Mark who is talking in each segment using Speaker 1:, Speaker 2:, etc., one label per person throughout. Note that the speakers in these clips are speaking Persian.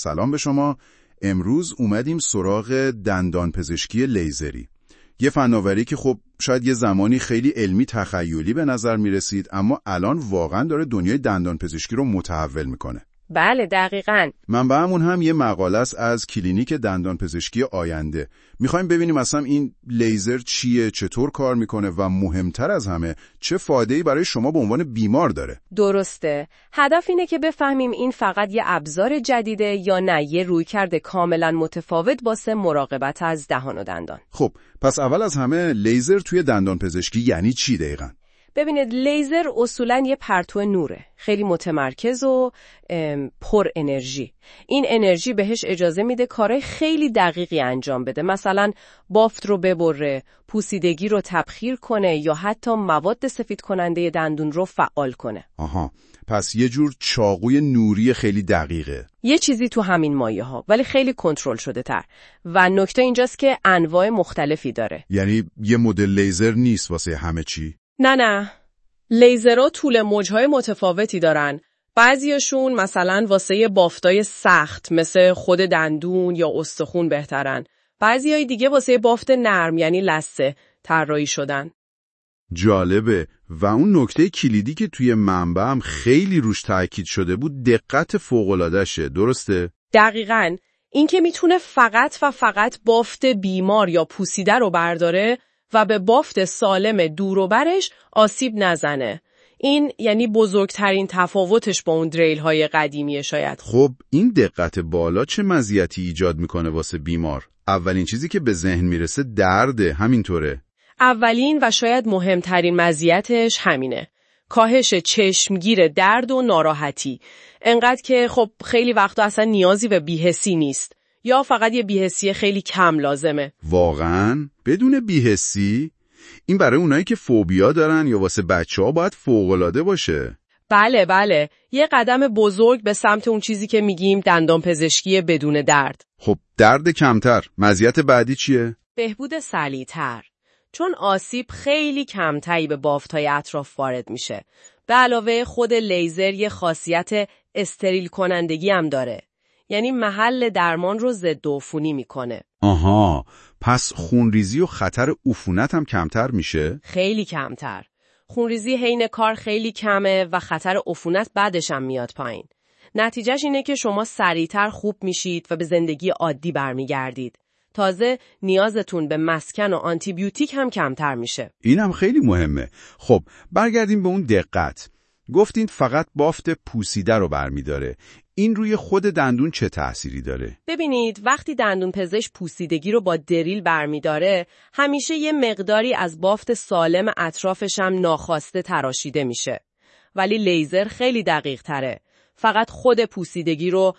Speaker 1: سلام به شما. امروز اومدیم سراغ دندان پزشکی لیزری. یه فناوری که خب شاید یه زمانی خیلی علمی تخیلی به نظر می رسید، اما الان واقعا داره دنیای دندان پزشکی رو متحول میکنه.
Speaker 2: بله دقیقاً.
Speaker 1: منبعمون هم یه مقاله است از کلینیک دندان پزشکی آینده. میخوایم ببینیم اصلا این لیزر چیه، چطور کار میکنه و مهمتر از همه چه فایده‌ای برای شما به عنوان بیمار داره.
Speaker 2: درسته. هدف اینه که بفهمیم این فقط یه ابزار جدیده یا نه یه رویکرد کاملا متفاوت واسه مراقبت از دهان و دندان.
Speaker 1: خب پس اول از همه لیزر توی دندان پزشکی یعنی چی دقیقاً؟
Speaker 2: ببینید لیزر اصولاً یه پرتو نوره، خیلی متمرکز و پر انرژی. این انرژی بهش اجازه میده کارهای خیلی دقیقی انجام بده، مثلا بافت رو ببره، پوسیدگی رو تبخیر کنه یا حتی مواد سفید کننده دندون رو فعال کنه.
Speaker 1: آها، پس یه جور چاقوی نوری خیلی دقیقه.
Speaker 2: یه چیزی تو همین مایه ها، ولی خیلی کنترل شده تر. و نکته اینجاست که انواع مختلفی داره.
Speaker 1: یعنی یه مدل لیزر نیست واسه همه چی؟
Speaker 2: نه. لیزرها طول موجهای متفاوتی دارن. بعضیاشون مثلا واسه بافتای سخت مثل خود دندون یا استخون بهترن. بعضیای دیگه واسه بافت نرم یعنی لثه طراحی شدن.
Speaker 1: جالبه. و اون نکته کلیدی که توی منبعم خیلی روش تاکید شده بود دقت فوق‌العاده‌شه، درسته؟
Speaker 2: دقیقاً. این که میتونه فقط و فقط بافت بیمار یا پوسیده رو برداره و به بافت سالم دور و برش آسیب نزنه. این یعنی بزرگترین تفاوتش با اون دریل های قدیمیه شاید.
Speaker 1: خب این دقت بالا چه مزیتی ایجاد میکنه واسه بیمار؟ اولین چیزی که به ذهن میرسه درده، همینطوره؟
Speaker 2: اولین و شاید مهمترین مزیتش همینه. کاهش چشمگیر درد و ناراحتی. انقدر که خب خیلی وقتا اصلا نیازی به بی‌حسی نیست. یا فقط یه بی‌حسی خیلی کم لازمه.
Speaker 1: واقعاً؟ بدون بی‌حسی؟ این برای اونایی که فوبیا دارن یا واسه بچه‌ها باید فوق‌العاده باشه.
Speaker 2: بله. یه قدم بزرگ به سمت اون چیزی که میگیم دندان پزشکی بدون درد.
Speaker 1: خب درد کمتر. مزیت بعدی چیه؟
Speaker 2: بهبود سریع‌تر. چون آسیب خیلی کمتری به بافت‌های اطراف وارد میشه. به علاوه خود لیزر یه خاصیت استریل کنندگی هم داره. یعنی محل درمان رو ضد عفونی میکنه.
Speaker 1: آها، پس خونریزی و خطر عفونت هم کمتر میشه؟
Speaker 2: خیلی کمتر. خونریزی حین کار خیلی کمه و خطر عفونت بعدش هم میاد پایین. نتیجهش اینه که شما سریعتر خوب میشید و به زندگی عادی برمیگردید. تازه نیازتون به مسکن و آنتی بیوتیک هم کمتر میشه.
Speaker 1: اینم خیلی مهمه. خب برگردیم به اون دقت. گفتین فقط بافت پوسیده رو برمیداره. این روی خود دندون چه تأثیری داره؟
Speaker 2: ببینید وقتی دندون پزشک پوسیدگی رو با دریل برمیداره، همیشه یه مقداری از بافت سالم اطرافش هم ناخواسته تراشیده میشه. ولی لیزر خیلی دقیق تره. فقط خود پوسیدگی رو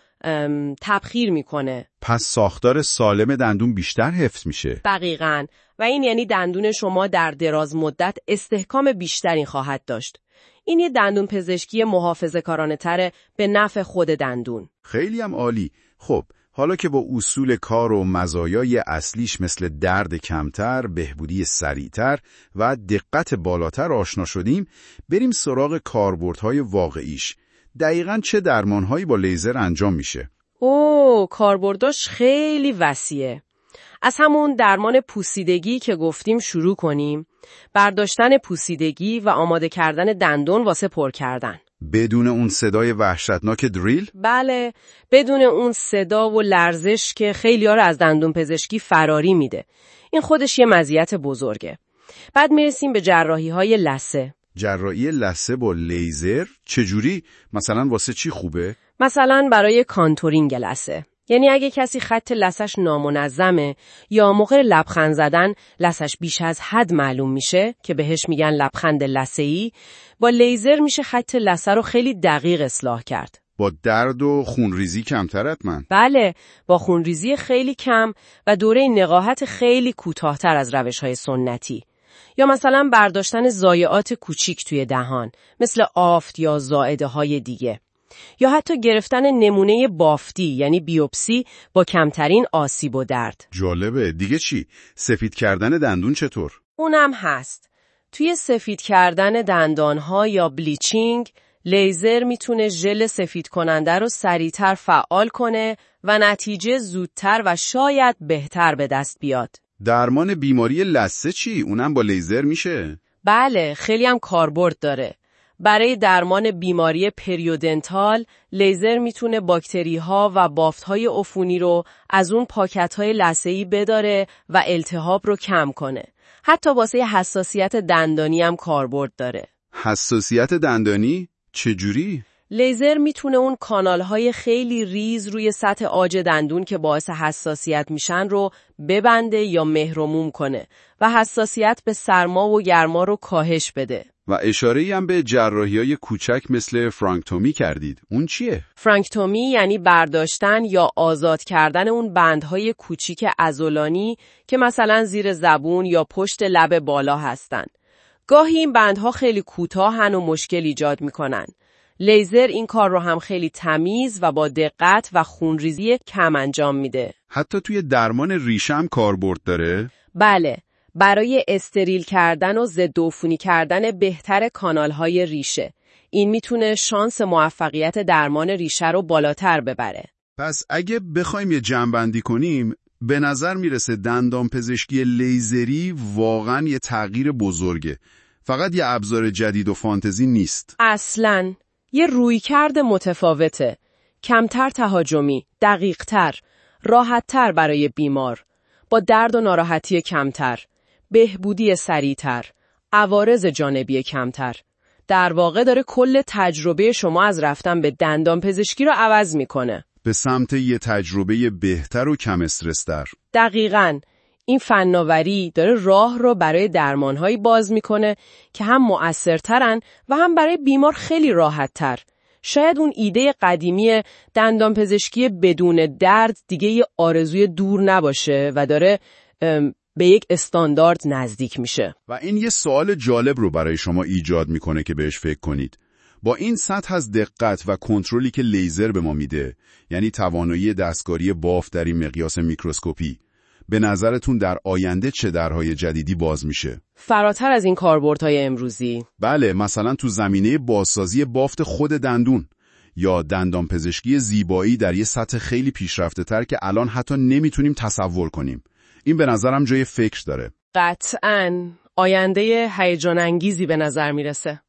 Speaker 2: تبخیر میکنه.
Speaker 1: پس ساختار سالم دندون بیشتر حفظ میشه.
Speaker 2: دقیقاً. و این یعنی دندون شما در دراز مدت استحکام بیشتری خواهد داشت. این یه دندون پزشکی محافظه‌کارانه تره به نفع خود دندون.
Speaker 1: خیلی هم عالی. خب حالا که با اصول کار و مزایای اصلیش مثل درد کمتر، بهبودی سریعتر و دقت بالاتر آشنا شدیم، بریم سراغ کاربردهای واقعیش. دقیقاً چه درمانهایی با لیزر انجام میشه؟
Speaker 2: کاربرداش خیلی وسیعه. از همون درمان پوسیدگی که گفتیم شروع کنیم. برداشتن پوسیدگی و آماده کردن دندون واسه پر کردن.
Speaker 1: بدون اون صدای وحشتناک دریل؟
Speaker 2: بله، بدون اون صدا و لرزش که خیلی‌ها رو از دندون پزشکی فراری میده. این خودش یه مزیت بزرگه. بعد میرسیم به جراحی‌های لثه.
Speaker 1: جراحی لثه با لیزر؟ چجوری؟ مثلا واسه چی خوبه؟
Speaker 2: مثلا برای کانتورینگ لثه. یعنی اگه کسی خط لثه‌ش نامنظمه یا موقع لبخند زدن لثه‌ش بیش از حد معلوم میشه که بهش میگن لبخند لثه‌ای، با لیزر میشه خط لثه رو خیلی دقیق اصلاح کرد.
Speaker 1: با درد و خونریزی کمتر حتما؟
Speaker 2: بله، با خونریزی خیلی کم و دوره نقاهت خیلی کوتاه‌تر از روش‌های سنتی. یا مثلا برداشتن ضایعات کوچیک توی دهان مثل آفت یا زائده‌های دیگه. یا حتی گرفتن نمونه بافتی یعنی بیوپسی با کمترین آسیب و درد.
Speaker 1: جالبه. دیگه چی؟ سفید کردن دندون چطور؟
Speaker 2: اونم هست. توی سفید کردن دندانها یا بلیچینگ لیزر میتونه ژل سفید کننده رو سریعتر فعال کنه و نتیجه زودتر و شاید بهتر به دست بیاد.
Speaker 1: درمان بیماری لثه چی؟ اونم با لیزر میشه؟
Speaker 2: بله، خیلی هم کاربرد داره. برای درمان بیماری پریودنتال، لیزر میتونه باکتری‌ها و بافت‌های عفونی رو از اون پاکت‌های لثه‌ای بداره و التهاب رو کم کنه. حتی واسه حساسیت دندانی هم کاربرد داره.
Speaker 1: حساسیت دندانی؟ چجوری؟
Speaker 2: لیزر میتونه اون کانال‌های خیلی ریز روی سطح عاج دندون که باعث حساسیت میشن رو ببنده یا مهر و موم کنه و حساسیت به سرما و گرما رو کاهش بده.
Speaker 1: و اشاره‌ای هم به جراحی‌های کوچک مثل فرانکتومی کردید. اون چیه؟
Speaker 2: فرانکتومی یعنی برداشتن یا آزاد کردن اون بندهای کوچیک عضلانی که مثلا زیر زبون یا پشت لب بالا هستن. گاهی این بندها خیلی کوتاهن و مشکل ایجاد میکنن. لیزر این کار رو هم خیلی تمیز و با دقت و خونریزی کم انجام میده.
Speaker 1: حتی توی درمان ریشه هم کاربرد داره؟
Speaker 2: بله، برای استریل کردن و ضد عفونی کردن بهتر کانال‌های ریشه. این میتونه شانس موفقیت درمان ریشه رو بالاتر ببره.
Speaker 1: پس اگه بخوایم یه جمع‌بندی کنیم، به نظر میرسه دندانپزشکی لیزری واقعاً یه تغییر بزرگه. فقط یه ابزار جدید و فانتزی نیست.
Speaker 2: اصلاً یه رویکرد متفاوته. کمتر تهاجمی، دقیق‌تر، راحت‌تر برای بیمار، با درد و ناراحتی کمتر، بهبودی سریعتر، عوارض جانبی کمتر. در واقع داره کل تجربه شما از رفتن به دندانپزشکی رو عوض میکنه.
Speaker 1: به سمت یه تجربه بهتر و کم استرس‌تر.
Speaker 2: دقیقاً. این فناوری داره راه رو برای درمانهایی باز میکنه که هم مؤثرترن و هم برای بیمار خیلی راحت‌تر. شاید اون ایده قدیمی دندانپزشکی بدون درد دیگه یه آرزوی دور نباشه و داره به یک استاندارد نزدیک میشه.
Speaker 1: و این یه سوال جالب رو برای شما ایجاد میکنه که بهش فکر کنید. با این سطح از دقت و کنترلی که لیزر به ما میده، یعنی توانایی دستکاری بافت در این مقیاس میکروسکوپی، به نظرتون در آینده چه درهای جدیدی باز میشه؟
Speaker 2: فراتر از این کاربردهای امروزی.
Speaker 1: بله، مثلا تو زمینه بازسازی بافت خود دندون یا دندانپزشکی زیبایی در یه سطح خیلی پیشرفته تر که الان حتی نمیتونیم تصور کنیم. این به نظرم جای فکر داره.
Speaker 2: قطعاً آینده هیجان انگیزی به نظر میرسه.